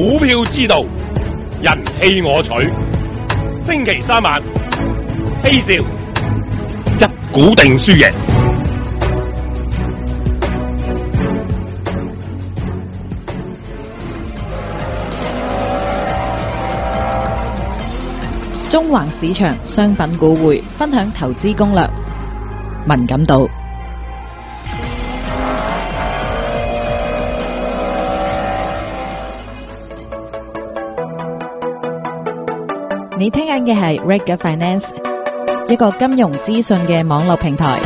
股票之道，人棄我取。星期三晚，嬉笑一股定輸贏。 中環市場商品股匯分享投資攻略，文錦渡。你聽緊嘅係 Reg Finance， 一個金融資訊嘅網絡平台。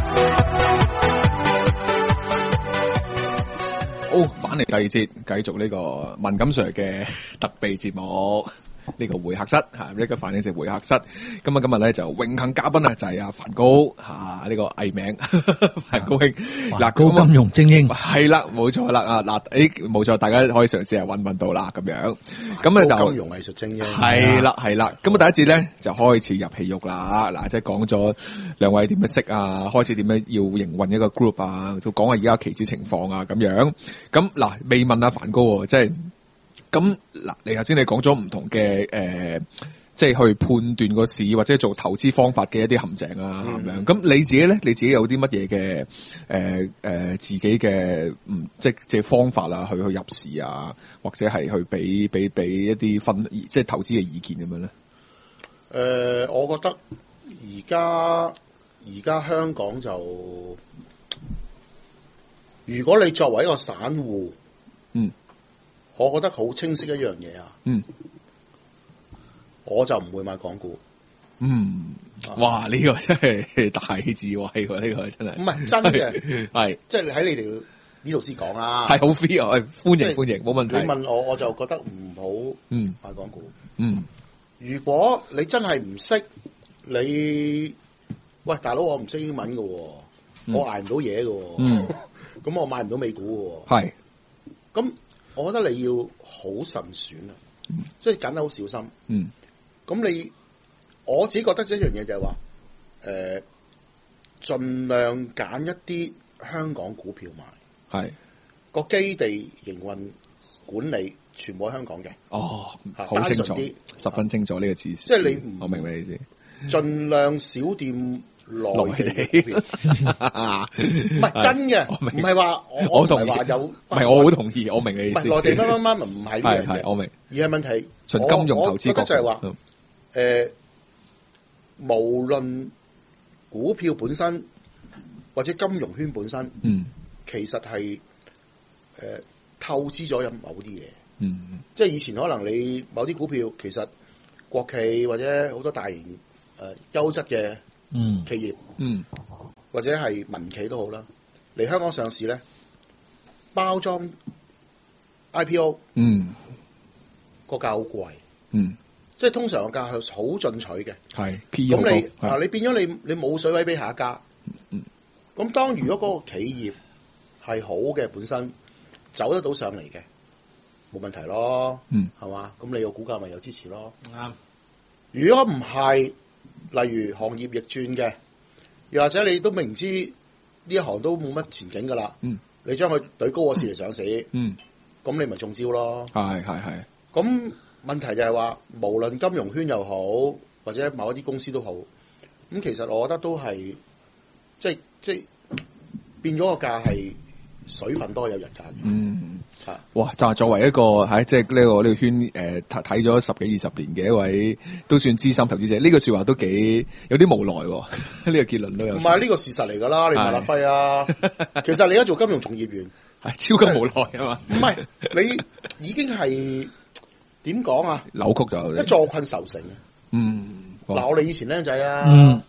好，返嚟第二節，繼續呢個文錦 Sir 嘅特備節目。呢個會客室嚇，呢個反映成會客室。咁啊，今日咧就榮幸嘉賓啊，就係阿梵高嚇，呢個藝名梵高兄。 嗱，高金融精英係啦，冇錯啦啊！嗱，冇錯，大家可以嘗試下揾到啦咁樣。咁啊就金融藝術精英係啦係啦。咁啊第一節咧就開始入戲肉啦。嗱，即係講咗兩位點樣識啊，開始點樣要營運一個 group 啊，就講下而家期指情況啊咁樣。咁嗱，未問阿梵高喎，即係。咁嗱，你頭先你講咗唔同嘅即係去判斷個市或者做投資方法嘅一啲陷阱啊咁樣。咁你自己咧，你自己有啲乜嘢嘅自己嘅即係方法啊，去入市啊，或者係去俾一啲即係投資嘅意見咁樣咧？ 我覺得而家香港就，如果你作為一個散戶，我覺得好清晰一樣嘢啊！我就唔會買港股。 哇！呢個真係大智慧喎，呢個真係。 唔係真嘅， 係即係喺你哋呢度先講啦。 係好 free 啊！歡迎，冇問題。 你問我就覺得唔好買港股。如果你真係唔識，喂大佬，我唔識英文嘅，我捱唔到嘢嘅，咁我買唔到美股嘅。係。咁。我覺得你要好慎選啊，即係揀得好小心。咁我自己覺得一樣嘢就係話，盡量揀一啲香港股票買，係個基地營運管理全部喺香港嘅。好清楚，十分清楚呢個指示。 即係我明你意思。 盡量少掂內地股票，唔係真嘅，唔係話我唔係話有，唔係我好同意，我明你意思。 內地乜唔係呢樣嘢， 我明。 而係問題， 純金融投資角度就係話，無論股票本身或者金融圈本身，其實係透支咗有某啲嘢，即係以前可能你某啲股票其實國企或者好多大型優質嘅。企業，或者係民企都好啦，嚟香港上市咧，包裝 IPO，個價好貴，即係通常個價係好進取嘅，係，咁你變咗你冇水位俾下一家，咁當如果嗰個企業係好嘅本身走得到上嚟嘅，冇問題咯，係嘛？咁你個股價咪有支持咯，啱。如果唔係，例如行業逆轉嘅，又或者你都明知呢一行都冇乜前景噶啦，你將佢懟高個市嚟上市，咁你咪中招咯。係。咁問題就係話，無論金融圈又好，或者某一啲公司都好，咁其實我覺得都係即係變咗個價係水分多有人價。 哇！就係作為一個喺即係呢個圈睇咗10幾20年嘅一位都算資深投資者，呢個說話都幾有啲無奈喎。呢個結論都有。唔係呢個事實嚟㗎啦，你問阿輝啊。其實你而家做金融從業員係超級無奈啊嘛。唔係你已經係點講啊？扭曲咗，一坐困愁城。嗱，我哋以前僆仔啊，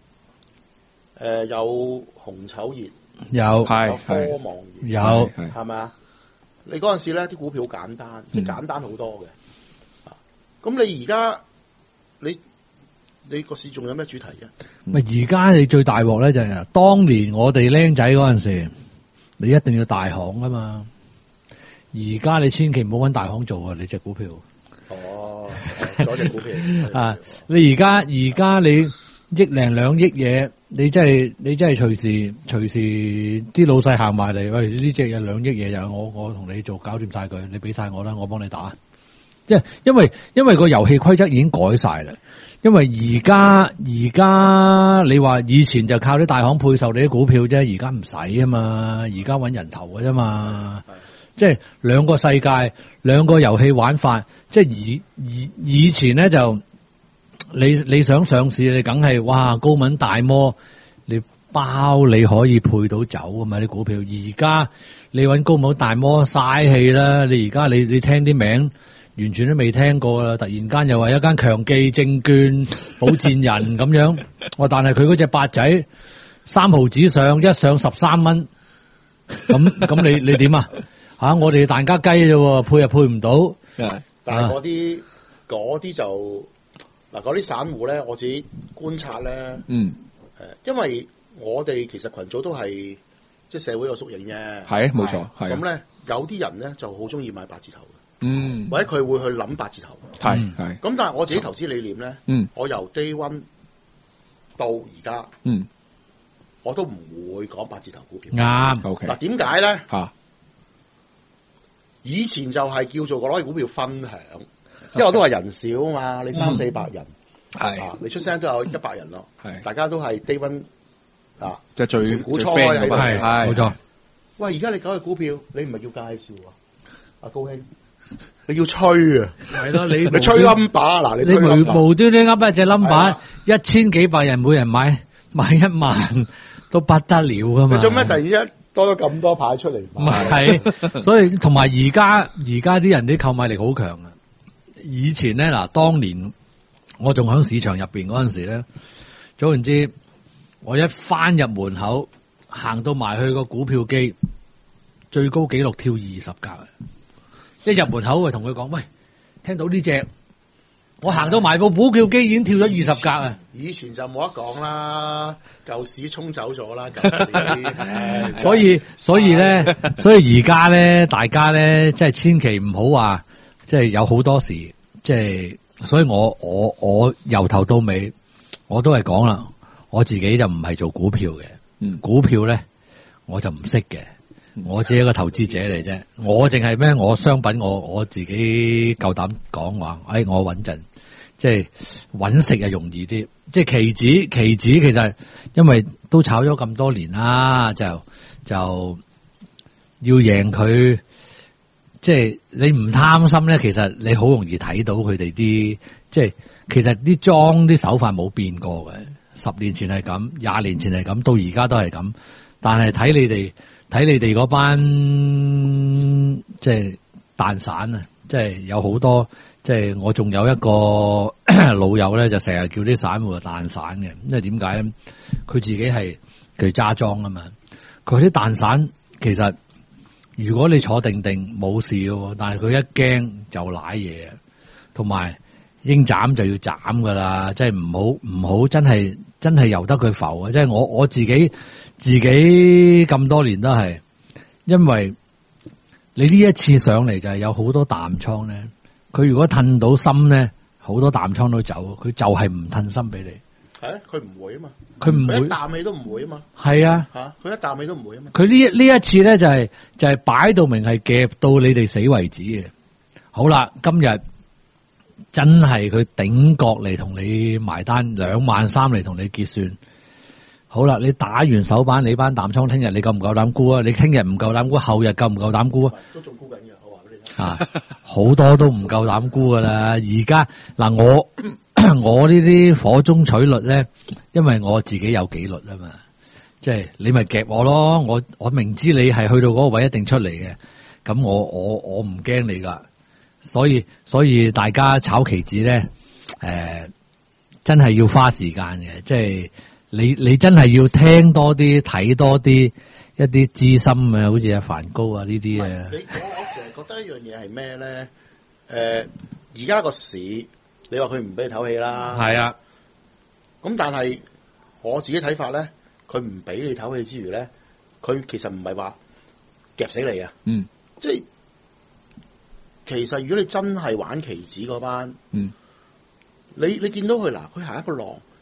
有紅籌熱。有科網有係咪啊？你嗰陣時咧啲股票好簡單，即係簡單好多嘅。咁你而家你個市仲有咩主題啫？ 咪而家你最大鑊咧就係，當年我哋僆仔嗰陣時，你一定要大行啊嘛。而家你千祈唔好搵大行做啊！你隻股票。嗰隻股票啊！你而家你億零2億嘢，你真係隨時啲老細行埋嚟，喂，呢隻有2億嘢就我同你做，搞掂晒佢，你俾晒我啦，我幫你打。即係因為個遊戲規則已經改晒啦。因為而家你話以前就靠啲大行配售你啲股票啫，而家唔使啊嘛，而家搵人頭嘅啫嘛。即係兩個世界，兩個遊戲玩法。即係以前咧就你想上市，你梗係哇高敏大摩，你包你可以配到走啊嘛啲股票。而家你搵高敏大摩嘥氣啦，你而家你聽啲名。完全都未聽過啦！突然間又話一間強記證券保薦人咁樣，但係佢嗰隻八仔3毫子上，一上13蚊，咁你點啊？我哋蛋家雞啫，配又配唔到。 但係嗰啲就嗱嗰啲散戶咧，我自己觀察咧，因為我哋其實群組都係即係社會個縮影啫， 係冇錯，係咁咧有啲人咧就好中意買8字頭。或者佢會去諗8字頭， 係咁。但係我自己投資理念咧，我由 day one 到而家，我都唔會講8字頭股票。 啱 ，OK。 嗱，點解咧？以前就係叫做攞啲股票分享，因為我都話人少啊嘛，你300-400人，你出聲都有100人咯，大家都係 day one 即係最股初開喺度， 係冇錯。 喂，而家你搞嘅股票，你唔係叫介紹啊，阿高兄。你要吹啊， 係咯，你吹 number 嗱，你無端端噏一隻 number， 1000幾百人每人買1萬都不得了噶嘛？ 你做咩突然之間多咗咁多牌出嚟？ 唔係，所以同埋而家啲人啲購買力好強啊！以前咧嗱，當年我仲喺市場入邊嗰陣時咧，總言之，我一翻入門口，行到埋去個股票機，最高紀錄跳20格啊！一入門口，同佢講，喂，聽到呢隻，我行到埋部股票機已經跳咗20格啊！ 以前就冇得講啦，舊市沖走咗啦， 所以而家咧，大家咧，即係千祈唔好話，即係有好多時，即係，所以我由頭到尾，我都係講啦，我自己就唔係做股票嘅，股票咧我就唔識嘅。我只係一個投資者嚟啫，我淨係咩？我商品我自己夠膽講話，我穩陣，即係搵食又容易啲。即係期指其實因為都炒咗咁多年啦，就要贏佢，即係你唔貪心咧，其實你好容易睇到佢哋啲，即係其實啲莊啲手法冇變過嘅，10年前係咁，20年前係咁，到而家都係咁，但係睇你哋嗰班即係蛋散啊，即係有好多，即係我仲有一個老友咧，就成日叫啲散戶蛋散嘅，因為點解咧？佢自己係佢揸莊啊嘛，佢啲蛋散其實如果你坐定定冇事嘅，但係佢一驚就瀨嘢，同埋應斬就要斬噶啦，即係唔好真係由得佢浮啊！即係我自己咁多年都係，因為你呢一次上嚟就係有好多淡倉咧，佢如果褪到心咧，好多淡倉都走，佢就係唔褪心俾你。 係啊，佢唔會啊嘛， 佢唔會一啖味都唔會啊嘛。 係啊， 佢一啖味都唔會啊嘛。 佢呢一次咧就係擺到明係夾到你哋死為止嘅。好啦，今日真係佢頂角嚟同你埋單，23000嚟同你結算。好啦，你打完手板，你班淡倉聽日你夠唔夠膽沽啊？你聽日唔夠膽沽，後日夠唔夠膽沽啊？ 都仲沽緊嘅，我話俾你聽。 好多都唔夠膽沽噶啦。而家嗱，我呢啲火中取栗咧，因為我自己有紀律啊嘛。即係你咪夾我咯，我明知你係去到嗰個位一定出嚟嘅，咁我唔驚你噶。所以大家炒期指咧，真係要花時間嘅，即係。你真係要聽多啲，睇多啲一啲資深啊，好似阿梵高啊呢啲啊。 我成日覺得一樣嘢係咩咧？而家個市，你話佢唔俾你唞氣啦。 係啊。 咁但係我自己睇法咧，佢唔俾你唞氣之餘咧，佢其實唔係話夾死你啊。即係其實如果你真係玩期指嗰班，你見到佢嗱，佢行一個浪。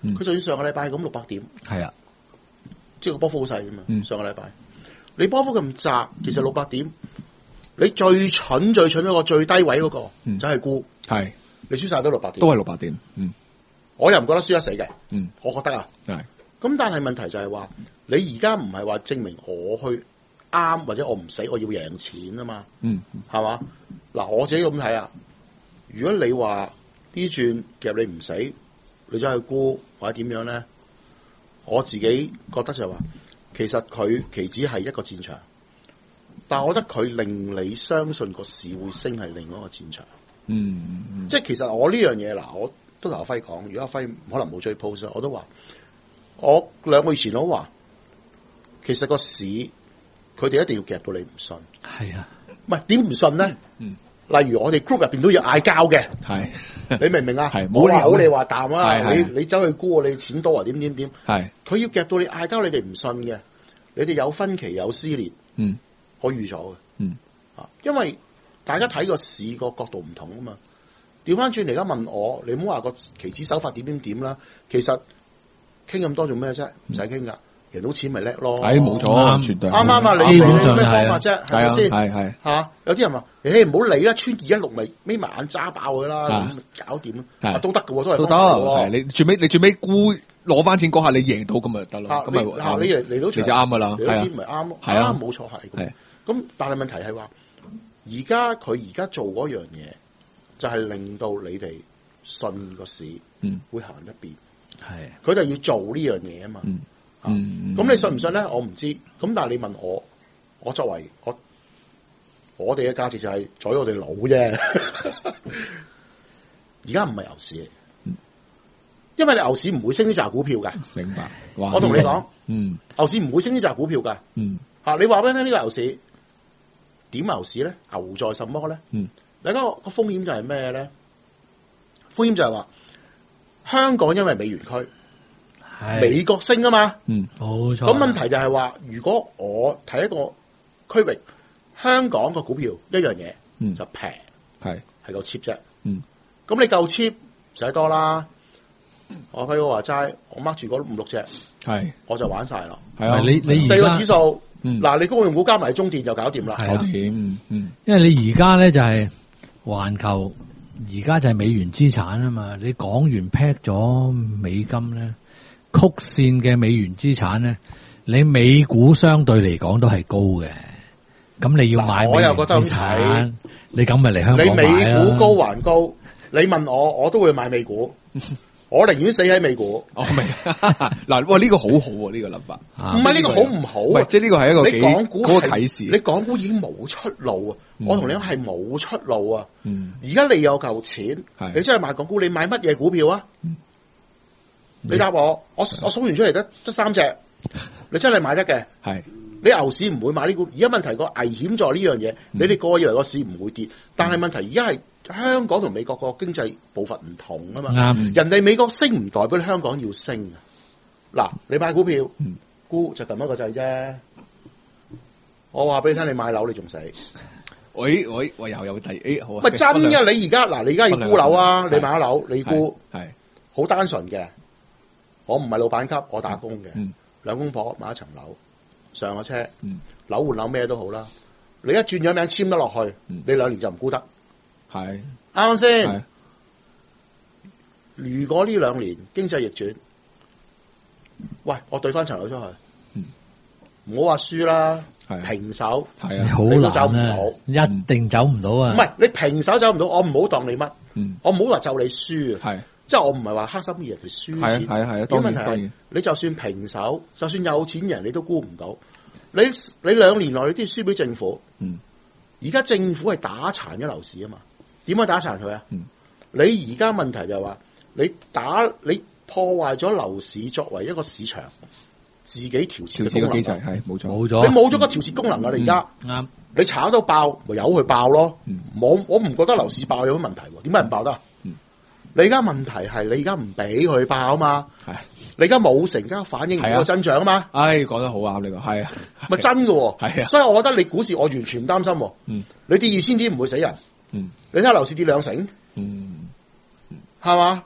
佢就算上個禮拜係咁600點， 係啊， 即係個波幅好細㗎嘛。上個禮拜你波幅咁窄，其實600點，你最蠢嗰個最低位嗰個就係沽， 係你輸晒都600點， 都係600點。 我又唔覺得輸得死嘅。我覺得啊， 係。 咁但係問題就係話，你而家唔係話證明我去啱或者我唔死，我要贏錢啊嘛。係嘛？嗱，我自己咁睇啊。如果你話呢轉夾你唔死，你走去沽或者點樣咧？我自己覺得就係話，其實佢期指係一個戰場，但係我覺得佢令你相信個市會升係另外一個戰場。即係其實我呢樣嘢嗱，我都同阿輝講，如果阿輝可能冇追 post，我都話，我2個月前都話，其實個市佢哋一定要夾到你唔信。 係啊， 唔係點唔信咧？例如我哋 group 入邊都要嗌交嘅， 係你明唔明啊？ 係冇理由你話淡啊！ 係你走去沽你錢多啊？點？ 係佢要夾到你嗌交，你哋唔信嘅，你哋有分歧有撕裂，我預咗嘅，因為大家睇個市個角度唔同啊嘛。調翻轉嚟而家問我，你唔好話個期指手法點啦，其實傾咁多做咩啫？唔使傾噶。贏到錢咪叻咯， 冇錯，絕對啱啊！你有咩方法啫？係咪先？ 係嚇，有啲人話：，唔好理啦，穿216咪眯埋眼揸爆佢啦，咁搞掂啦，都得嘅喎，都得。你最尾沽攞翻錢嗰下，你贏到咁咪得咯，咁咪你嚟到就啱噶啦， 嚟到錢咪啱咯，係啊，冇錯係。咁但係問題係話，佢而家做嗰樣嘢，就係令到你哋信個市會行一邊，係佢就要做呢樣嘢啊嘛。咁你信唔信咧？我唔知。咁但係你問我，我作為我哋嘅價值就係在我哋老啫。而家唔係牛市嚟，因為你牛市唔會升呢扎股票㗎。 明白。 我同你講，牛市唔會升呢扎股票㗎。你話俾我聽呢個牛市點牛市咧？牛在什麼咧？大家個風險就係咩咧？風險就係話香港因為美元區。美國升啊嘛， 冇錯。 咁問題就係話，如果我睇一個區域，香港個股票一樣嘢就平，係夠 cheap 啫。咁你夠 cheap 唔使多啦。我輝哥話齋，我 mark 住嗰5-6隻，我就玩晒啦。 係啊，你 4個指數，嗱你公用股加埋中電就搞掂啦。 搞掂， 因為你而家咧就係環球，而家就係美元資產啊嘛。你港元 peg 咗美金咧。曲線嘅美元資產咧，你美股相對嚟講都係高嘅，咁你要買美元資產，你咁咪嚟香港買啦。你美股高還高， 你問我都會買美股，我寧願死喺美股。 我明嗱，哇呢個好好喎，呢個諗法。 唔係呢個好唔好？ 唔係，即係呢個係一個你港股嗰個啟示。 你港股已經冇出路啊！我同你講係冇出路啊！而家你有嚿錢，你真係買港股，你買乜嘢股票啊？你答我數完出嚟得3隻，你真係買得嘅。係你牛市唔會買呢股，而家問題個危險在呢樣嘢。你哋個以為個市唔會跌，但係問題而家係香港同美國個經濟步伐唔同啊嘛。人哋美國升唔代表你香港要升啊。嗱，你買股票，沽就撳一個掣啫。我話俾你聽，你買樓你仲死。 喂，又有第好啊。 咪真嘅，你而家要沽樓啊！你買咗樓，你沽係好單純嘅。我唔係老闆級，我打工嘅，兩公婆買一層樓，上咗車，樓換樓咩都好啦。你一轉咗名簽得落去，你2年就唔沽得，係啱先。如果呢2年經濟逆轉，喂，我對翻層樓出去，唔好話輸啦，平手，你都走唔到， 一定走唔到啊！ 唔係你平手走唔到，我唔好當你乜，我唔好話就你輸啊。即係我唔係話黑心嘅人哋輸錢，係啲問題係你就算平手，就算有錢人你都估唔到。你2年內你都要輸俾政府。而家政府係打殘咗樓市啊嘛？點樣打殘佢啊？你而家問題就係話你破壞咗樓市作為一個市場自己調節嘅機制，係冇錯。你冇咗個調節功能啊！你而家啱，你炒到爆咪由佢爆咯。我唔覺得樓市爆有乜問題，點解唔爆得？你而家問題係你而家唔俾佢爆啊嘛，你而家冇成交反應唔到增長啊嘛， 講得好啱呢個，係啊， 咪真嘅，係啊，所以我覺得你股市我完全唔擔心，你跌2000點唔會死人，你睇下樓市跌2成，係嘛，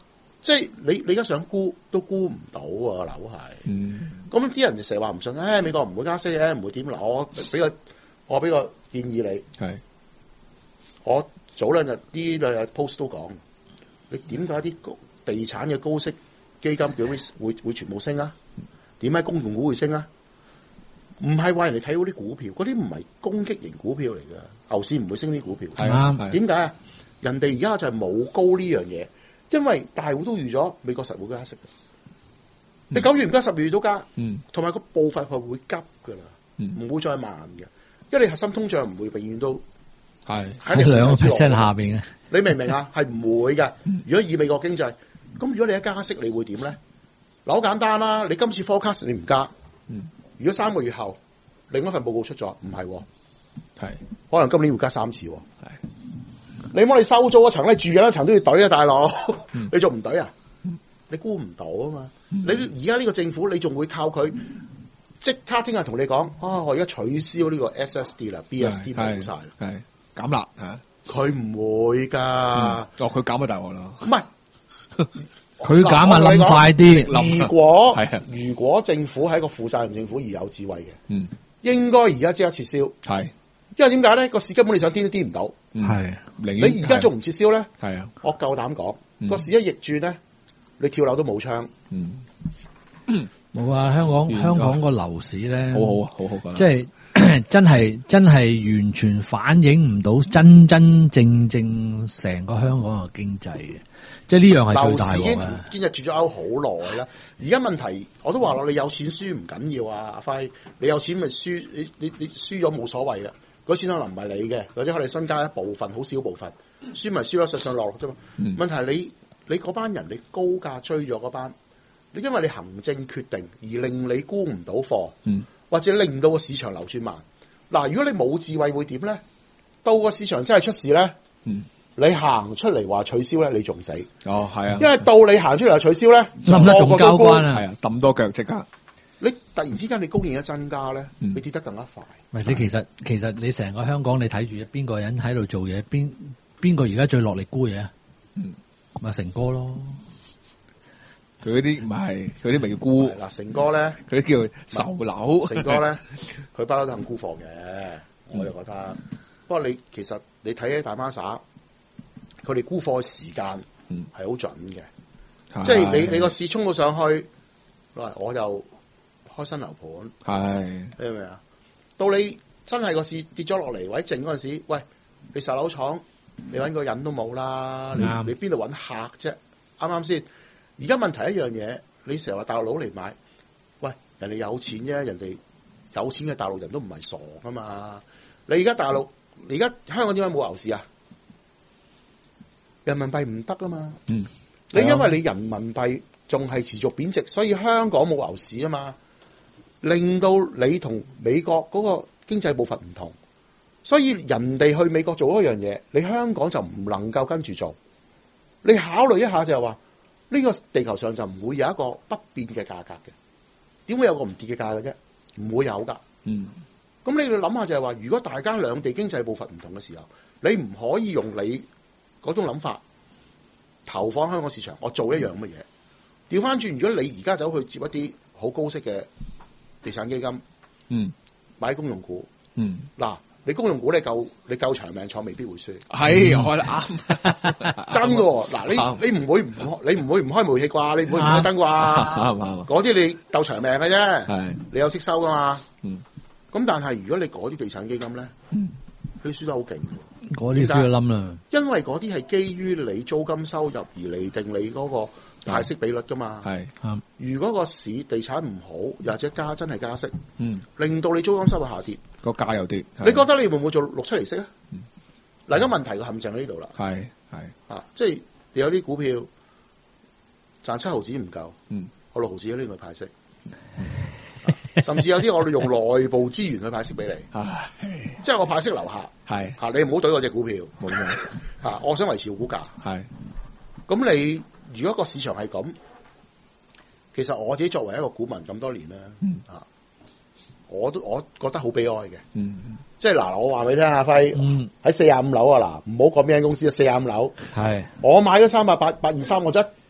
即係你而家想沽都沽唔到啊，樓係。咁啲人就成日話唔信，美國唔會加息嘅，唔會點啦。我俾個建議你， 係我早兩日呢兩日 post 都講，你點解啲地產嘅高息基金佢會全部升啊？點解公用股會升啊？唔係話人哋睇好啲股票，嗰啲唔係攻擊型股票嚟㗎，牛市唔會升啲股票。 係啱。 點解啊？人哋而家就係冇高呢樣嘢，因為大戶都預咗美國實會加息嘅。你9月唔加，10月都加，同埋個步伐係會急㗎啦，唔會再慢嘅，因為你核心通脹唔會永遠都係喺2% 下邊嘅。 你明唔明啊？係唔會嘅。如果以美國經濟，咁如果你一加息，你會點咧？嗱，好簡單啦，你今次 forecast 你唔加，如果3個月後另一份報告出咗，唔係，係可能今年會加3次，係你幫你收租嗰層咧，住緊一層都要懟啊，大佬，你仲唔懟啊？你估唔到啊嘛！你而家呢個政府，你仲會靠佢即刻聽日同你講，我而家取消呢個 SSD 啦 ，BSD 冇晒啦， 係減辣嚇， 佢唔會㗎。 佢減咪大鑊啦， 唔係佢減啊，諗快啲。 如果政府係一個負責任政府而有智慧嘅，應該而家即刻撤銷。係，因為點解咧？個市根本你想癲都癲唔到。 係， 你而家仲唔撤銷咧？ 係啊， 我夠膽講，個市一逆轉咧。你跳樓都冇槍， 冇啊！香港個樓市咧， 好好， 即係真係完全反映唔到真正成個香港嘅經濟嘅，即係呢樣係最大鑊啊！ 今日轉咗歐好耐啦，而家問題我都話咯，你有錢輸唔緊要啊，阿輝，你有錢咪輸，你輸咗冇所謂嘅，嗰錢可能唔係你嘅，或者可能身家一部分，好少部分，輸咪輸咯，上上落落啫嘛。問題係你嗰班人，你高價追咗嗰班，你因為你行政決定而令你沽唔到貨，或者令到個市場流轉慢。嗱，如果你冇智慧會點咧？到個市場真係出事咧，你行出嚟話取消咧，你仲死。 哦，係啊， 因為到你行出嚟話取消咧， 冧得仲交關啊， 係啊，揼多腳即刻。 你突然之間你供應一增加咧，你跌得更加快。 喂，你其實你成個香港你睇住邊個人喺度做嘢，邊個而家最落力沽嘢啊？咪成哥咯， 佢嗰啲唔係，佢啲咪叫沽。 嗱，成哥咧， 佢啲叫售樓。 成哥咧，佢不嬲都肯沽貨嘅，我就覺得。不過你其實你睇起大孖沙，佢哋沽貨嘅時間係好準嘅，即係你個市衝到上去，我就開新樓盤，你明唔明啊？到你真係個市跌咗落嚟或者靜嗰陣時，喂，你售樓廠。你搵個人都冇啦，你邊度搵客啫？啱啱先？而家問題一樣嘢，你成日話大陸佬嚟買，喂，人哋有錢啫，人哋有錢嘅大陸人都唔係傻噶嘛。你而家大陸，而家香港點解冇牛市啊？人民幣唔得啊嘛。你因為你人民幣仲係持續貶值，所以香港冇牛市啊嘛，令到你同美國嗰個經濟步伐唔同。所以人哋去美國做一樣嘢，你香港就唔能夠跟住做。你考慮一下就係話，呢個地球上就唔會有一個不變嘅價格嘅。點會有個唔跌嘅價嘅啫？唔會有噶。咁你哋諗下就係話，如果大家兩地經濟步伐唔同嘅時候，你唔可以用你嗰種諗法投放香港市場，我做一樣咁嘅嘢。調翻轉，如果你而家走去接一啲好高息嘅地產基金，買公用股，嗱。你公用股你夠長命坐未必會輸， 係開得啱， 真嘅。嗱，你唔會唔開煤氣啩？你唔會唔開燈啩？嗰啲你鬥長命嘅啫，你有息收噶嘛？咁但係如果你嗰啲地產基金咧，佢輸得好勁， 嗰啲輸咗冧啦。因為嗰啲係基於你租金收入而嚟定你嗰個派息比率噶嘛。如果個市地產唔好，或者真係加息，令到你租金收入下跌。 個價又跌， 你覺得你會唔會做6、7厘息啊？嗱，而家問題個陷阱喺呢度啦。即係你有啲股票賺7毫子唔夠，我6毫子喺呢度派息，甚至有啲我哋用內部資源去派息俾你，即係我派息留下，你唔好懟我隻股票，冇錯，我想維持股價，咁你如果個市場係咁，其實我自己作為一個股民咁多年咧，我覺得好悲哀嘅，即係嗱，我話俾你聽，阿輝喺45樓啊，嗱，唔好講邊間公司啊，45樓，我買咗388、823，我一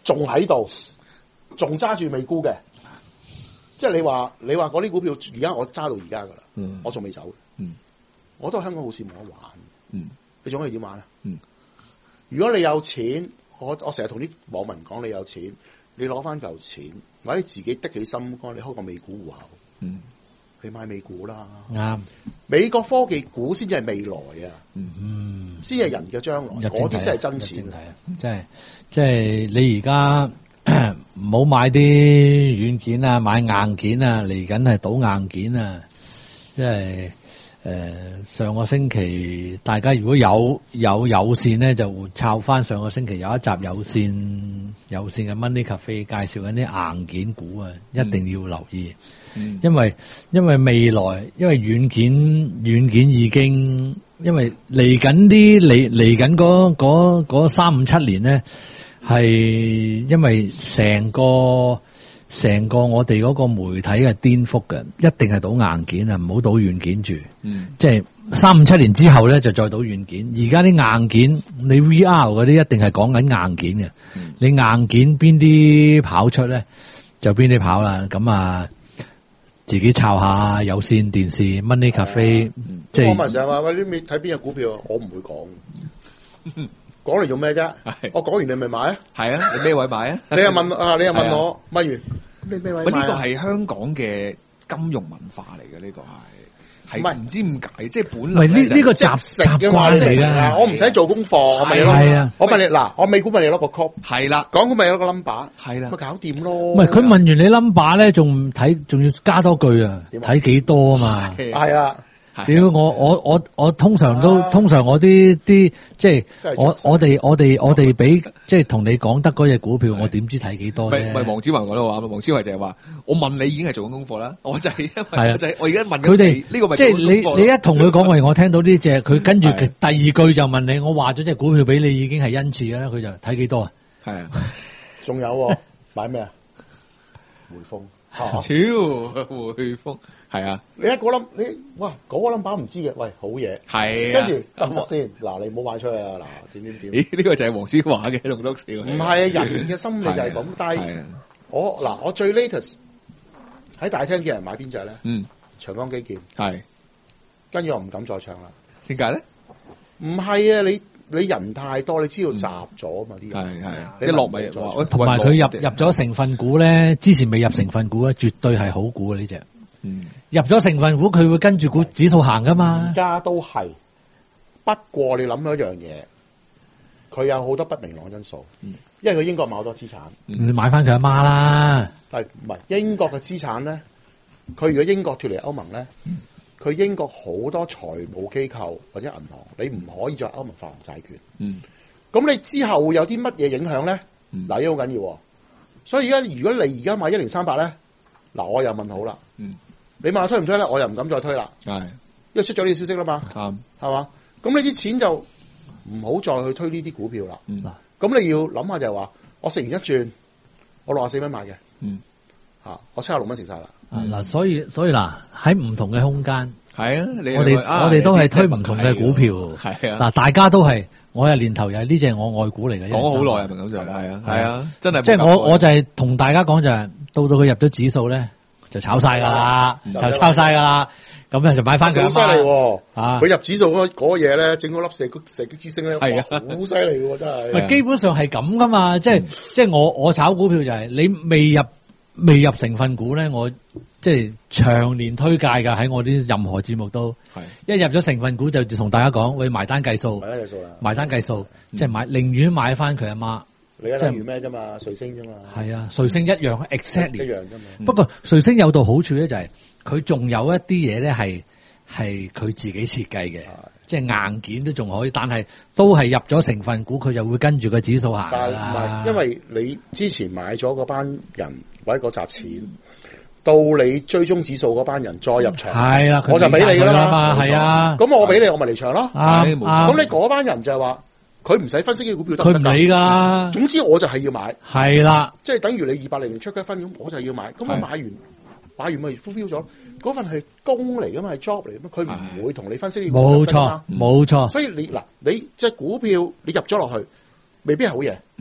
仲喺度，仲揸住未沽嘅，即係你話嗰啲股票，而家我揸到而家噶啦，我仲未走，我都係香港好市冇得玩，你仲可以點玩啊？如果你有錢，我成日同啲網民講，你有錢，你攞翻嚿錢，或者你自己的起心肝，你開個美股戶口，你買美股啦， 啱， 美國科技股先至係未來啊，先係人嘅將來，嗰啲先係真錢啊！ 即係你而家唔好買啲軟件啊，買硬件啊，嚟緊係賭硬件啊！即係上個星期大家如果有線咧，就抄翻上個星期有一集有線嘅 Money Cafe 介紹緊啲硬件股啊，一定要留意。因為未來，因為軟件已經，因為嚟緊嗰3-5-7年咧，係因為成個我哋嗰個媒體係顛覆嘅，一定係賭硬件啊，唔好賭軟件住。即係3-5-7年之後咧，就再賭軟件。而家啲硬件，你 VR 嗰啲一定係講緊硬件嘅。你硬件邊啲跑出咧，就邊啲跑啦。咁啊。自己抄下有線電視 Money Cafe，即係我咪成日話喂，你睇邊隻股票，我唔會講，講嚟做咩啫？我講完你咪買啊？ 係啊，你咩位買啊？ 你又問我，問完你咩位買？ 呢個係香港嘅金融文化嚟嘅，呢個係唔知點解，即係本來呢個習慣嚟㗎。 我唔使做功課，我咪咯。我問你嗱，我美股咪你攞個 code， 係啦，港股咪攞個 number， 係啦，咪搞掂咯。 唔係佢問完你 number 咧，仲要加多句啊，睇幾多啊嘛。 係啊。 屌我通常我啲即係我哋俾即係同你講得嗰隻股票，我點知睇幾多咧？ 唔係黃子華講得話，黃子華就係話我問你已經係做緊功課啦，我就係因為我而家問佢哋呢個咪即係你一同佢講，喂，我聽到呢隻，佢跟住第二句就問你，我話咗隻股票俾你已經係恩賜嘅啦，佢就睇幾多啊？ 係啊，仲有買咩啊？匯豐。 超匯豐係啊！ 你一嗰粒你哇嗰個 number 唔知嘅，喂好嘢係，跟住得先嗱，你唔好賣出去啊嗱，點？ 咦？呢個就係黃子華嘅棟篤笑。 唔係啊，人嘅心理就係咁。但係我最 latest 喺大廳嘅人買邊隻咧？長江基建係，跟住我唔敢再唱啦。 點解咧？ 唔係啊，你人太多，你知道雜咗啊嘛啲人係一落咪同埋佢入咗成分股咧，之前未入成分股咧，絕對係好股啊呢隻。入咗成分股，佢會跟住股指數行噶嘛。而家都係，不過你諗到一樣嘢，佢有好多不明朗因素。因為佢英國買好多資產， 你買翻佢阿媽啦。 但係唔係英國嘅資產咧？佢如果英國脫離歐盟咧？佢英國好多財務機構或者銀行，你唔可以再歐盟發行債券。咁你之後會有啲乜嘢影響咧？嗱，呢個好緊要。所以而家如果你而家買1038咧，嗱，我又問好啦。你問我推唔推咧？我又唔敢再推啦。係，因為出咗呢啲消息啦嘛。係嘛？咁你啲錢就唔好再去推呢啲股票啦。咁你要諗下就係話，我食完一轉，我64蚊買嘅。我76蚊食晒啦。 嗱，所以嗱喺唔同嘅空間， 係啊， 我哋都係推唔同嘅股票， 係啊， 嗱，大家都係，我係年頭又係呢隻我愛股嚟嘅， 講咗好耐啊，明咁就係啊，真係， 即係我就係同大家講就係，到佢入咗指數咧，就炒晒噶啦，就抄晒噶啦，咁咧就買翻佢。 好犀利喎！佢入指數嗰個嘢咧，整嗰粒射擊之星咧，係啊，好犀利喎，真係。 基本上係咁噶嘛，即係我炒股票就係你未入成分股咧，我即係長年推介㗎，喺我啲任何節目都係一入咗成分股就同大家講，喂，埋單計數，埋單計數，即係寧願買翻佢阿媽。 你而家例如咩啫嘛？瑞星啫嘛。 係啊，瑞星一樣 exactly 一樣啫嘛。 不過瑞星有道好處咧，就係佢仲有一啲嘢咧係佢自己設計嘅，即係硬件都仲可以，但係都係入咗成分股，佢就會跟住個指數行㗎啦。 但係唔係，因為你之前買咗嗰班人或者嗰紮錢，到你追蹤指數嗰班人再入場， 係啦， 我就俾你㗎啦嘛， 係啊。 咁我俾你，我咪離場咯。 咁你嗰班人就係話，佢唔使分析嘅股票得唔得？ 佢唔理㗎。 總之我就係要買。 係啦， 即係等於你200出一分咁，我就要買。咁我買完咪 fulfill 咗。嗰份係工嚟噶嘛，係 job 嚟噶嘛，佢唔會同你分析呢個冇錯，冇錯。 所以你即係股票，你入咗落去，未必係好嘢。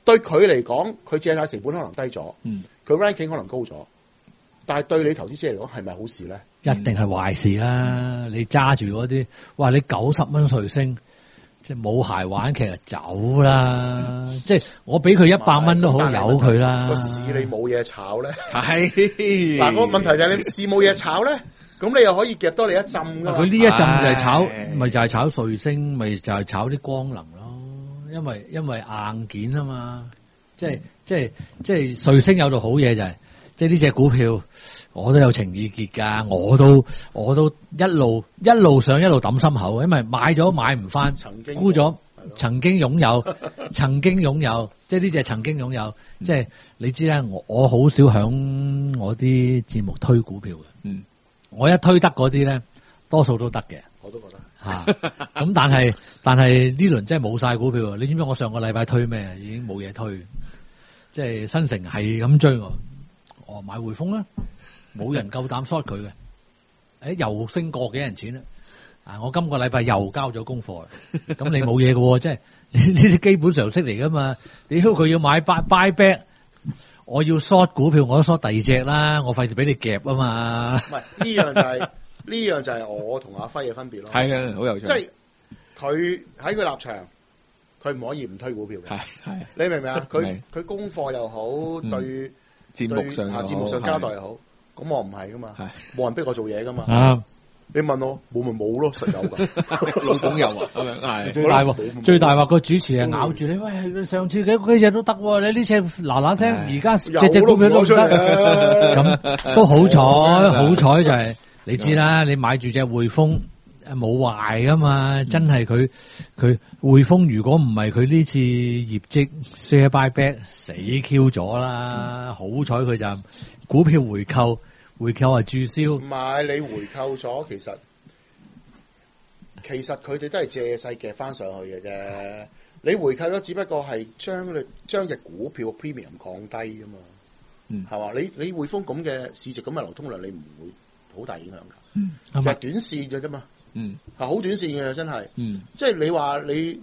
對佢嚟講，佢借貸成本可能低咗，佢 ranking 可能高咗，但係對你投資者嚟講係咪好事咧？ 一定係壞事啦！你揸住嗰啲，哇！你90蚊瑞星，即係冇鞋玩，其實走啦！即係我俾佢100蚊都好，由佢啦。 個市你冇嘢炒咧， 係嗱個問題就係你市冇嘢炒咧，咁你又可以夾多你一浸㗎嘛。 佢呢一浸就係炒，咪就係炒瑞星，咪就係炒啲光能咯。因為硬件啊嘛，即係瑞星有到好嘢就係，即係呢隻股票。我都有情意結㗎，我都一路上一路抌心口，因為買咗買唔翻，沽咗曾經擁有，即係呢隻曾經擁有，即係你知啦，我好少響我啲節目推股票嘅，我一推得嗰啲咧，多數都得嘅， 我都覺得嚇。咁但係呢輪真係冇晒股票，你知唔知我上個禮拜推咩？已經冇嘢推，即係新城係咁追我買匯豐啦。冇人夠膽 short 佢嘅，又升過幾人錢啦！我今個禮拜又交咗功課啦，咁你冇嘢嘅，即係呢啲基本常識嚟噶嘛？屌佢要買 buy back， 我要 short 股票，我都 short 第二隻啦，我費事俾你夾啊嘛！ 唔係呢樣就係我同阿輝嘅分別咯。 係啊，好有趣。 即係佢喺佢立場，佢唔可以唔推股票嘅。係，你明唔明啊？佢功課又好，對節目上交代又好。咁我唔係噶嘛，冇人逼我做嘢噶嘛。你問我冇咪冇咯，實有噶。 老總有啊，咁樣係最大話個主持人咬住你，喂，上次幾隻都得喎，你呢隻嗱嗱聲，而家隻股票都唔得。咁都好彩就係你知啦，你買住隻匯豐冇壞噶嘛，真係佢匯豐如果唔係佢呢次業績 share buy back 死 Q 咗啦，好彩佢就股票回購係註銷， 唔係你回購咗，其實佢哋都係借勢夾翻上去嘅啫。你回購咗，只不過係將隻股票嘅 premium 降低啫嘛。係嘛？你匯豐咁嘅市值咁嘅流通量，你唔會好大影響㗎。其實短線嘅啫嘛。係好短線嘅，真係。即係你話你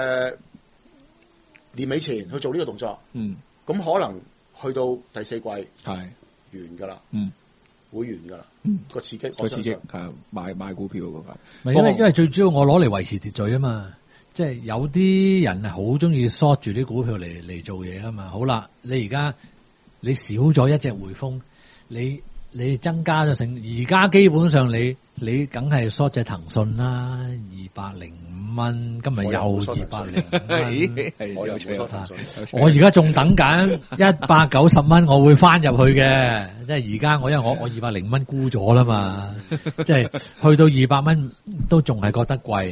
年尾前去做呢個動作，咁可能去到第四季係完噶啦，會完噶啦，個刺激係買股票嗰個。 因為最主要我攞嚟維持秩序啊嘛，即係有啲人係好中意 short 住啲股票嚟做嘢啊嘛。好啦，你而家你少咗一隻匯豐，你增加咗成，而家基本上你梗係 short 隻騰訊啦，205蚊，今日又205蚊， 我又冇 short 騰訊。 我而家仲等緊190蚊，我會翻入去嘅，即係而家因為我205蚊沽咗啦嘛，即係去到200蚊都仲係覺得貴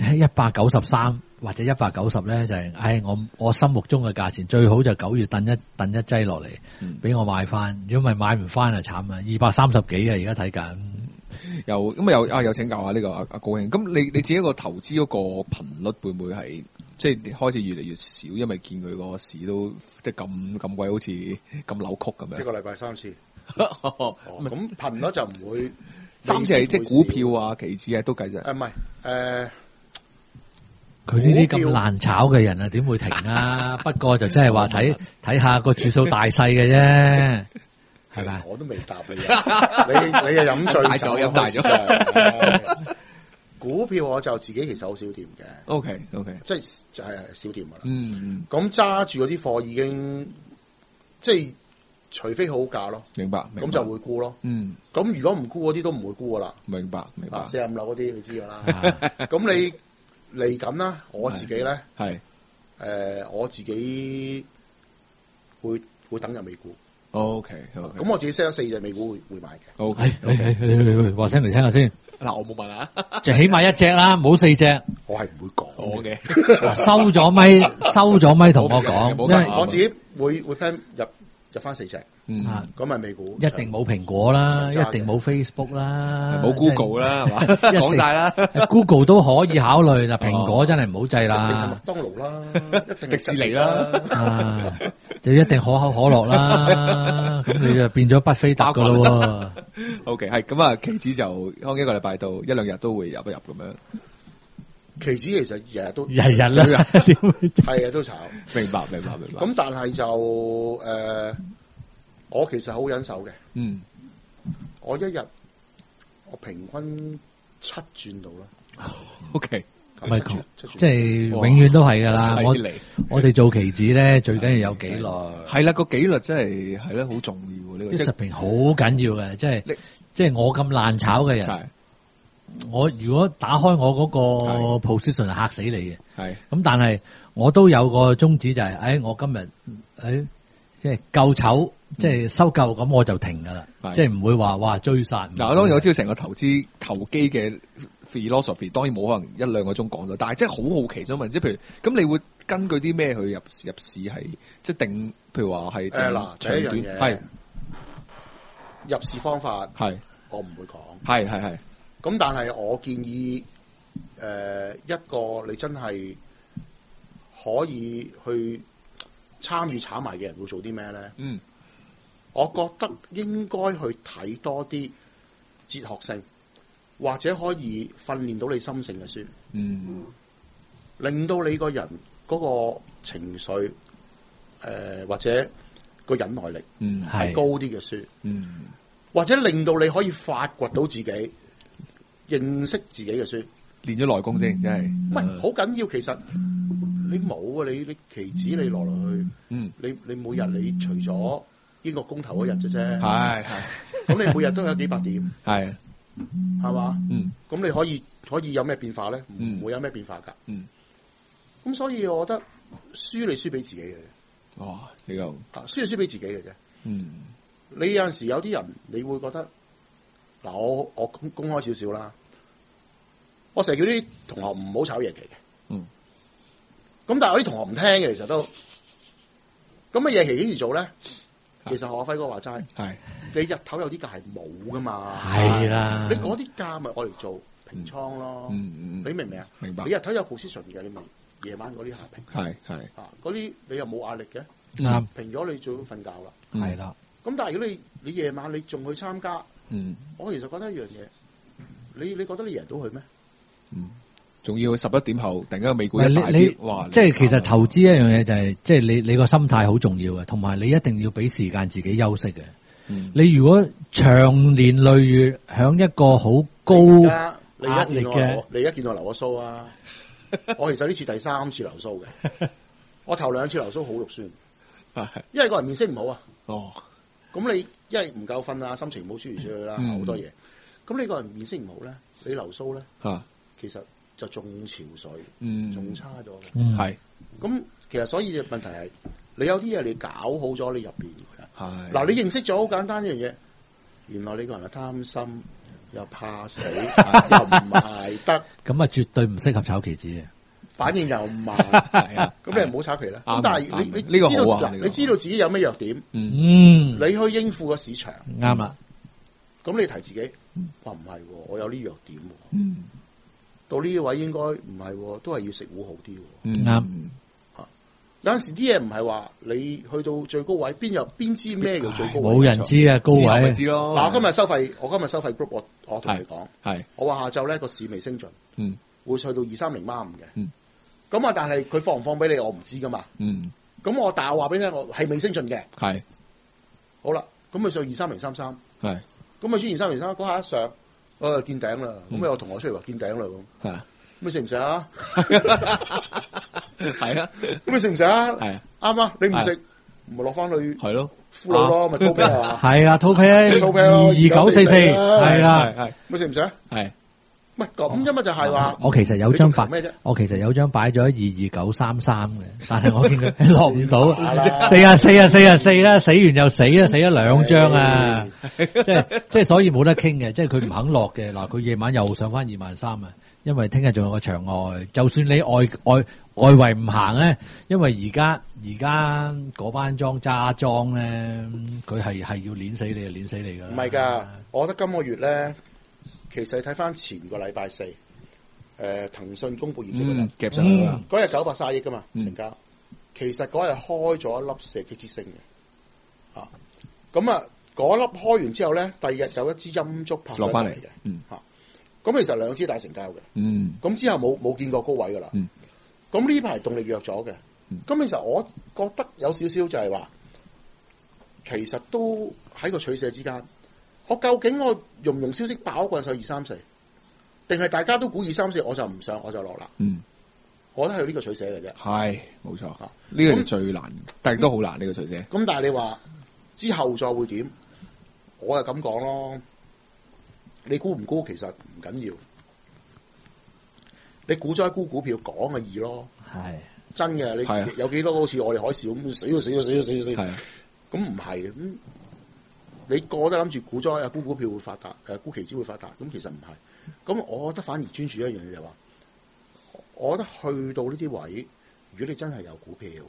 ，193或者190咧就係，我心目中嘅價錢最好就9月燉一劑落嚟，俾我買翻，如果唔係買唔翻啊慘啊，230幾啊而家睇緊。 又請教下呢個阿高兄，咁你自己個投資嗰個頻率會唔會係即係開始越嚟越少？因為見佢個市都即係咁貴，好似咁扭曲咁樣。 一個禮拜3次，咁頻率就唔會 3次係即係股票啊、期指啊都計啫。 唔係佢呢啲咁難炒嘅人啊，點會停啊？不過就真係話睇下個注數大細嘅啫。係咪？ 我都未答你，你又飲醉酒，飲大咗。股票我就自己其實好少掂嘅。 OK， 即係就係少掂噶啦。咁揸住嗰啲貨已經，即係除非好價咯。明白。咁就會沽咯。咁如果唔沽嗰啲都唔會沽噶啦。明白。45樓嗰啲你知噶啦。咁你嚟緊啦，我自己咧係我自己會等入美股。OK，咁我自己 set 咗4隻美股會買嘅。 OK，話聲嚟聽下先。 嗱，我冇問啊， 就起碼1隻啦，唔好4隻。 我係唔會講嘅。 收咗咪同我講，因為我自己會 plan 入翻4隻。咁咪美股一定冇蘋果啦，一定冇 Facebook 啦， 冇 Google 啦，係嘛？講晒啦 ，Google 都可以考慮，但蘋果真係唔好制啦。 麥當勞啦，一定迪士尼啦， 就一定可口可樂啦，咁你就變咗巴菲特噶咯。 OK， 係咁啊，期指就可能一個禮拜到1-2日都會入一入咁樣。 期指其實日日都日啦， 係啊都炒。 明白。 咁但係就我其實好忍手嘅。我一日我平均7轉到啦。 OK。 唔係即係永遠都係㗎啦。我哋做期指咧，最緊要有紀律。 係啦，個紀律真係係咧好重要呢個。 discipline 好緊要嘅，即係我咁爛炒嘅人，我如果打開我嗰個 position 係嚇死你嘅。係咁，但係我都有個宗旨就係，我今日即係夠醜，即係收夠咁我就停㗎啦，即係唔會話哇追殺。 嗱，我當然我知道成個投機嘅philosophy 當然冇可能1、2個鐘講到，但係即係好好奇想問，即係譬如咁，你會根據啲咩去入市係即係定？譬如話係嗱，第一樣嘢係入市方法係我唔會講， 係咁，但係我建議一個你真係可以去參與炒賣嘅人會做啲咩咧？我覺得應該去睇多啲哲學性，或者可以訓練到你心性嘅書，令到你個人嗰個情緒，或者個忍耐力係高啲嘅書，或者令到你可以發掘到自己、認識自己嘅書， 練咗內功先，真係唔係好緊要。其實你冇啊，你期指你落去，你每日你除咗英國公投嗰日啫，係咁你每日都有幾百點，係嘛？咁你可以有咩變化咧？唔會有咩變化噶。咁所以我覺得輸你輸俾自己嘅。 哇！你又輸你輸俾自己嘅啫。你有陣時有啲人你會覺得嗱，我公開少少啦。我成日叫啲同學唔好炒夜期嘅。咁但係我啲同學唔聽嘅，其實都咁嘅夜期幾時做咧？其實學阿輝哥話齋，你日頭有啲價係冇噶嘛， 係啦。 你嗰啲價咪我嚟做平倉咯。你明唔明啊？ 明白。 你日頭有 position 嘅，你咪夜晚嗰啲下平。係嗰啲你又冇壓力嘅。 啱。 平咗你最好瞓覺啦。 係啦。 咁但係如果你夜晚你仲去參加，我其實覺得一樣嘢，你覺得你贏到佢咩？ 仲要11點後突然間美股一大跌，哇！ 即係其實投資一樣嘢就係，即係你個心態好重要嘅，同埋你一定要俾時間自己休息嘅。你如果長年累月響一個好高壓力嘅， 你而家見我留咗須啊！我其實呢次第3次留須嘅，我頭2次留須好肉酸，因為個人面色唔好啊。咁你因為唔夠瞓啊，心情唔好，輸嚟輸去啦，好多嘢。咁你個人面色唔好咧，你留須咧，其實就仲潮水，仲差咗嘅。係，咁其實所以問題係，你有啲嘢你搞好咗你入邊嘅。嗱，你認識咗好簡單一樣嘢，原來你個人係貪心，又怕死，又唔賣得， 咁啊絕對唔適合炒期指嘅。 反應又慢，咁你唔好炒期啦。咁但係你知道你知道自己有咩弱點，你去應付個市場， 啱啦。 咁你提自己，話唔係，我有呢弱點。到呢位應該唔係，都係要食糊好啲。 啱。 有陣時啲嘢唔係話你去到最高位，邊知咩叫最高位？ 冇人知啊，高位咪知咯。 嗱，我今日收費 group，我同你講，我話下晝咧個市未升盡，會去到230.5嘅。咁啊，但係佢放唔放俾你，我唔知噶嘛。咁我但係話俾你聽，我係未升盡嘅。係。好啦，咁咪上230.33。係。咁咪轉230.33，嗰下一上，見頂啦。咁有同學出嚟話見頂啦咁。係。咁你食唔食啊？係啊。咁你食唔食啊？係。啱啊！你唔食，咪落翻去。係咯。俘虜咯，咪套啤啊。係啊，套啤，2944。係啊。 係。咪食唔食啊？係。唔係咁，因為就係話， 我其實有張擺，我其實有張擺咗22933嘅，但係我見佢落唔到，44啦，死完又死啦，死咗2張啊！即係所以冇得傾嘅，即係佢唔肯落嘅。嗱，佢夜晚又上翻23,000啊，因為聽日仲有個場外，就算你外圍唔行咧，因為而家嗰班揸莊咧，佢係要碾死你就碾死你噶。 唔係㗎，我覺得今個月咧。其實睇翻前個禮拜4，騰訊公布業績嗰日夾上去啦，嗰日930億噶嘛成交，其實嗰日開咗一粒射擊之星嘅，咁啊嗰粒開完之後咧，第二日有一支陰燭拍落翻嚟嘅，咁咁其實兩支大成交嘅。咁之後冇見過高位㗎啦。咁呢排動力弱咗嘅。咁其實我覺得有少少就係話，其實都喺個取捨之間。我究竟我用唔用消息爆嗰陣上234，定係大家都估234，我就唔上，我就落啦。我覺得係呢個取捨嘅啫。 係，冇錯。呢個係最難，但係都好難呢個取捨。 咁但係你話之後再會點？我就咁講咯。你估唔估其實唔緊要，你估咗一估股票講嘅易咯。係真嘅，你有幾多好似我哋海嘯咁死。咁唔係嘅，咁你個個都諗住估咗啊，估股票會發達，估期指會發達，咁其實唔係。咁我覺得反而專注一樣嘢就係話，我覺得去到呢啲位，如果你真係有股票，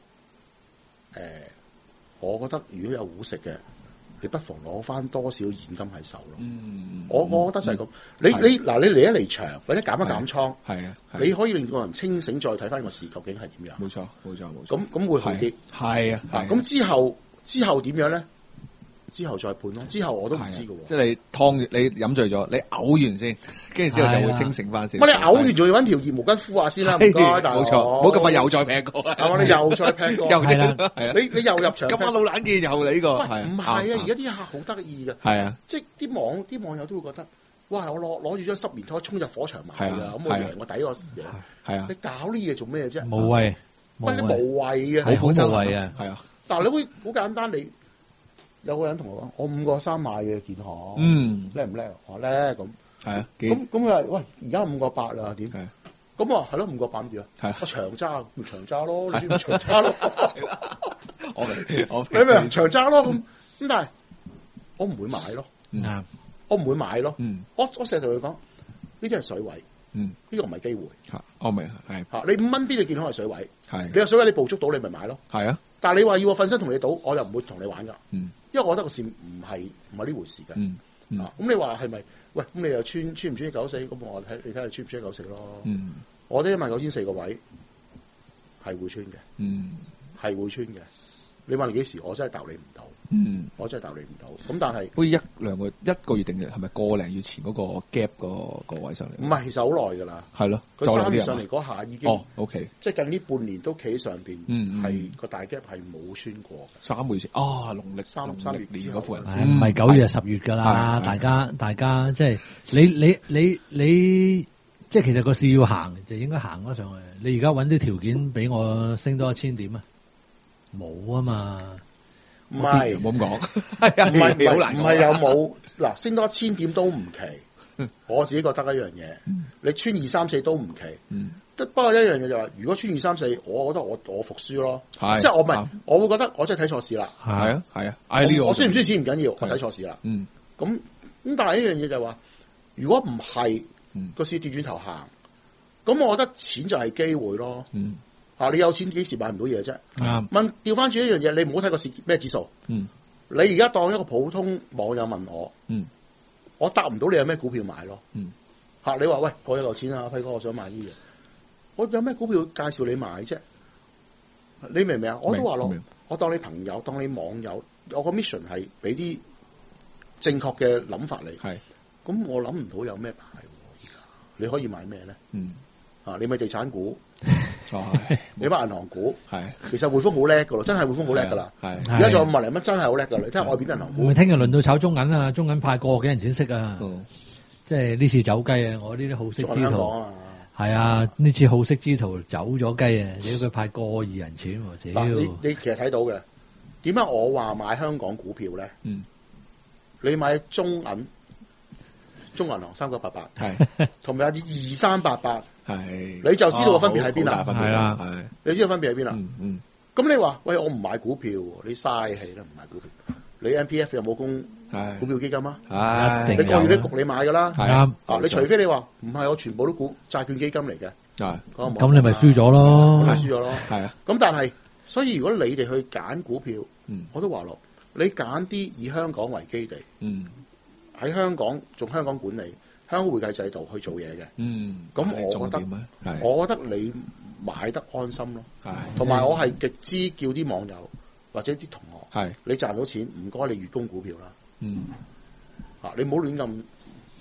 我覺得如果有股食嘅，你不妨攞翻多少現金喺手咯。我覺得就係咁。你嚟一離場或者減一減倉，你可以令到個人清醒，再睇翻個市究竟係點樣。冇錯。咁會好啲。係啊。咁之後點樣咧？之後再判咯。之後我都唔知㗎喎。即係你飲醉咗，你嘔完先，跟住之後就會清醒翻先。 你嘔完仲要揾條熱毛巾敷下先啦，唔該，大佬。冇錯， 唔好咁快又再劈過。 係嘛？你又再劈過。 係啦。 你又入場。 今晚老懶見又你呢個。 唔係啊！而家啲客好得意嘅。 係啊。 即係啲網友都會覺得，哇！我攞住張濕棉胎衝入火場買㗎，咁我贏我抵我贏。係啊。你搞呢嘢做咩啫？ 無謂。 喂，你無謂嘅。 好無謂啊！ 係啊。 嗱，你會好簡單，你。有個人同我講，我5.3買嘅建行，叻唔叻？我叻咁，係啊，咁佢話喂，而家5.8啦，點？咁啊，係咯，5.8咁點啊？係我長揸，咪長揸咯，你知長揸咯，我明，你明長揸咯咁，但係我唔會買咯，我唔會買咯，我成日同佢講，呢啲係水位，呢個唔係機會， 我明係嚇，你5蚊邊嘅建行係水位， 係你有水位你捕捉到你咪買咯， 係啊， 但係你話要我瞓身同你賭，我就唔會同你玩㗎，因為我覺得個市唔係呢回事嘅，咁你話係咪？喂，咁你又穿唔穿194？咁我睇你穿唔穿194咯？我覺得19400個位係會穿嘅，係會穿嘅。你問你幾時？我真係答你唔到，我真係答你唔到。咁但係好似一個月定係咪個零月前嗰個 gap 個位上嚟？ 唔係，其實好耐㗎啦。係咯，佢3月上嚟嗰下已經 OK， 即係近呢半年都企喺上邊，係個大 gap 係冇穿過。 3個月前農曆 3月年嗰副人， 唔係9月10月㗎啦。大家即係你即係其實個市要行就應該行咗上去。你而家揾啲條件俾我升多1000點啊？冇啊嘛， 唔係冇咁講， 唔係好難，唔係有冇嗱升多1000點都唔奇，我自己覺得一樣嘢，你穿234都唔奇，不過一樣嘢就話，如果穿234，我覺得我服輸咯，即係我唔係，我會覺得我真係睇錯市啦， 係啊， 我輸唔輸錢唔緊要，我睇錯市啦，咁但係一樣嘢就係話，如果唔係個市調轉頭行，咁我覺得錢就係機會咯。你有錢幾時買唔到嘢啫？問調翻轉一樣嘢，你唔好睇個市咩指數。你而家當一個普通網友問我，我答唔到你有咩股票買咯。你話喂，我有嚿錢啊，輝哥，我想買呢嘢，我有咩股票介紹你買啫？你明唔明啊？我都話咯，我當你朋友，當你網友，我個 mission 係俾啲正確嘅諗法你。咁我諗唔到有咩牌喎，而家你可以買咩咧？你咪地產股，你買銀行股，其實匯豐好叻噶咯，真係匯豐好叻噶啦。而家仲有50零蚊，真係好叻噶。你睇下外邊銀行股。 咪聽日輪到炒中銀啊！中銀派過幾人錢息啊？即係呢次走雞啊！我呢啲好息之徒係啊！呢次好息之徒走咗雞啊！你佢派過2人錢喎！屌你其實睇到嘅，點解我話買香港股票咧？你買中銀行3988，同埋有啲2388。你就知道個分別喺邊啦， 係啦， 你知道分別喺邊啦。咁你話喂，我唔買股票，你嘥氣啦，唔買股票。你 MPF 有冇供股票基金啊？你個月啲局你買噶啦，你除非你話唔係，我全部都債券基金嚟嘅， 咁你咪輸咗咯， 輸咗咯。咁但係，所以如果你哋去揀股票，我都話落，你揀啲以香港為基地，喺香港做香港管理。香港會計制度去做嘢嘅，咁我覺得你買得安心咯，同埋我係極之叫啲網友或者啲同學，你賺到錢唔該你月供股票啦，你唔好亂咁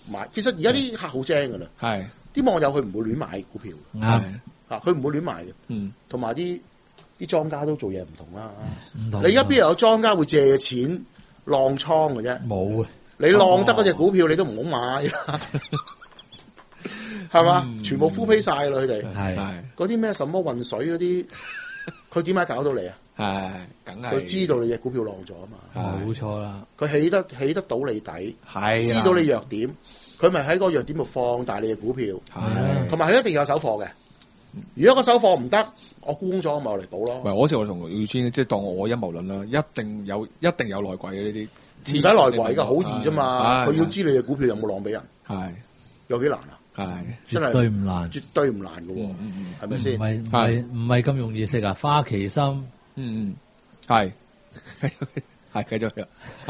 買。其實而家啲客好精噶啦， 係啲網友佢唔會亂買股票， 啱佢唔會亂買嘅。 嗯， 同埋啲莊家都做嘢唔同啦。 唔同你而家邊有莊家會借錢浪倉嘅啫？ 冇啊！ 你浪得嗰隻股票，你都唔好買啦，係嘛？全部 full pay 晒啦，佢哋係嗰啲咩什麼運水嗰啲，佢點解搞到你啊？ 係，梗係佢知道你隻股票浪咗啊嘛， 冇錯啦。 佢起得到你底， 係知道你弱點，佢咪喺個弱點度放大你嘅股票， 係， 同埋佢一定有手貨嘅。如果個手貨唔得，我沽空咗，咪我嚟補咯。 唔係，嗰時我同宇川即係當我陰謀論啦，一定有內鬼嘅呢啲。 唔使內鬼噶，好易啫嘛。佢要知你嘅股票有冇浪俾人， 係有幾難啊？ 係真係絕對唔難， 絕對唔難嘅喎，係咪先？ 唔係咁容易識啊！花旗參， 係係繼續。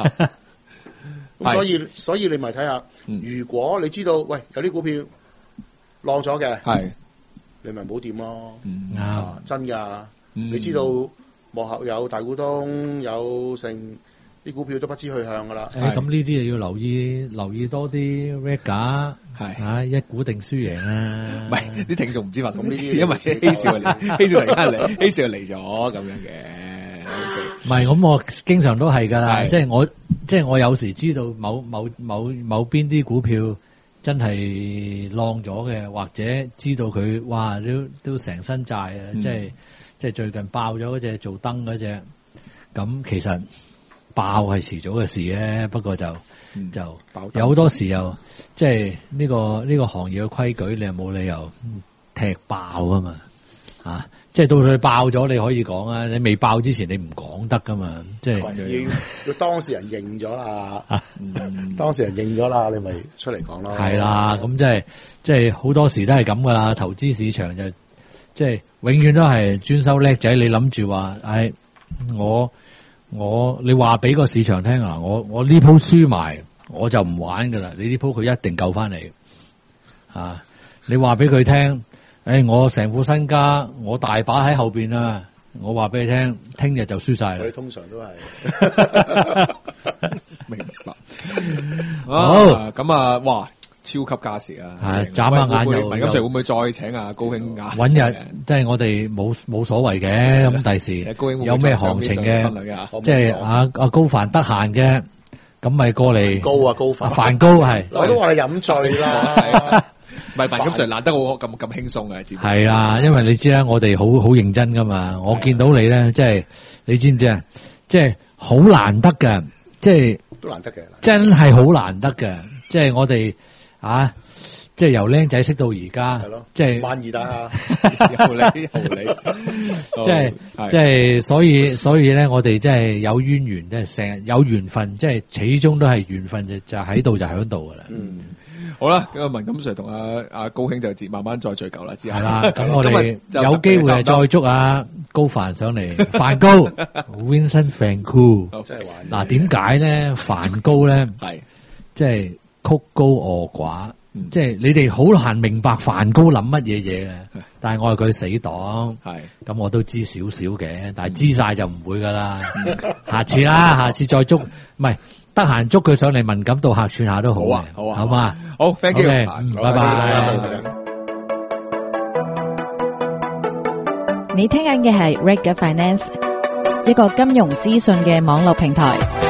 咁所以你咪睇下，如果你知道喂有啲股票浪咗嘅， 係你咪唔好掂咯。真㗎，你知道幕後有大股東有成。啲股票都不知去向噶啦， 咁呢啲就要留意多啲 Rega 係一股定輸贏啊！ 唔係啲聽眾唔知發生呢啲，因為希少嚟，希少嚟咗咁樣嘅。 唔係咁，我經常都係噶啦，即係我有時知道某邊啲股票真係浪咗嘅，或者知道佢哇都成身債啊！即係最近爆咗嗰隻做燈嗰隻，咁其實。爆係遲早嘅事嘅，不過就有好多時又即係呢個行業嘅規矩，你又冇理由踢爆啊嘛，即係到佢爆咗你可以講啊，你未爆之前你唔講得噶嘛，即係要當事人認咗啦，當事人認咗啦，你咪出嚟講咯。 係啦，咁即係好多時都係咁噶啦，投資市場就即係永遠都係專收叻仔，你諗住話，你話俾個市場聽啊，我呢鋪輸埋，我就唔玩噶啦。你呢鋪佢一定救翻嚟，你話俾佢聽，我成副身家，我大把喺後邊啊。我話俾你聽，聽日就輸晒啦。 佢通常都係明白。好咁啊，哇！超級加時啊！ 眨下眼又文錦 Sir 會唔會再請高興揾日即係我哋冇所謂嘅，咁第時有咩行情嘅，即係阿高凡得閒嘅，咁咪過嚟。 高凡， 梵高係， 我都話你飲醉啦。 唔係文錦 Sir 難得我咁輕鬆嘅節目。 係啦，因為你知啦，我哋好認真噶嘛。我見到你咧，即係你知唔知啊？即係好難得嘅，即係都難得嘅， 真係好難得嘅，即係我哋。即係由僆仔識到而家，即係萬二打又嚟， 即係所以咧，我哋真係有淵源，即係成日有緣分，即係始終都係緣分，就喺度就喺度噶啦。 好啦，咁文錦 Sir 同阿高興就慢慢再聚舊啦，之後係啦。咁我哋有機會再捉阿高凡上嚟，梵高 Vincent van Gogh。 真係玩。 嗱，點解咧？梵高咧係即係。曲高和寡，即係你哋好難明白梵高諗乜嘢嘢嘅，但係我係佢死黨，咁我都知少少嘅，但係知晒就唔會噶啦。下次再捉，唔係得閒捉佢上嚟文錦渡客串下都好啊，好嘛？ 好 ，thank you， 拜拜。 你聽緊嘅係 Rega Finance，一個金融資訊嘅網絡平台。